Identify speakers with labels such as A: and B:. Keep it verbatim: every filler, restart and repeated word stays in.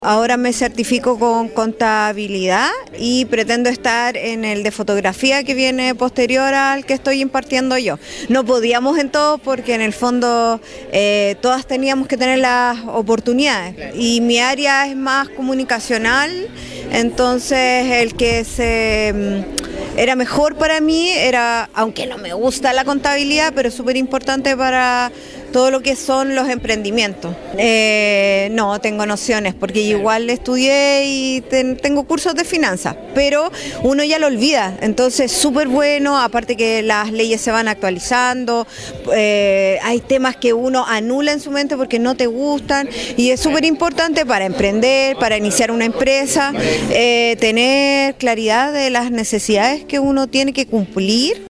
A: Ahora me certifico con contabilidad y pretendo estar en el de fotografía que viene posterior al que estoy impartiendo yo. No podíamos en todo porque en el fondo eh, todas teníamos que tener las oportunidades y mi área es más comunicacional, entonces el que se... Era mejor para mí, era, aunque no me gusta la contabilidad, pero es súper importante para todo lo que son los emprendimientos. Eh, no, tengo nociones, porque igual estudié y ten, tengo cursos de finanzas, pero uno ya lo olvida, entonces súper bueno, aparte que las leyes se van actualizando, eh, hay temas que uno anula en su mente porque no te gustan, y es súper importante para emprender, para iniciar una empresa, eh, tener claridad de las necesidades que uno tiene que cumplir.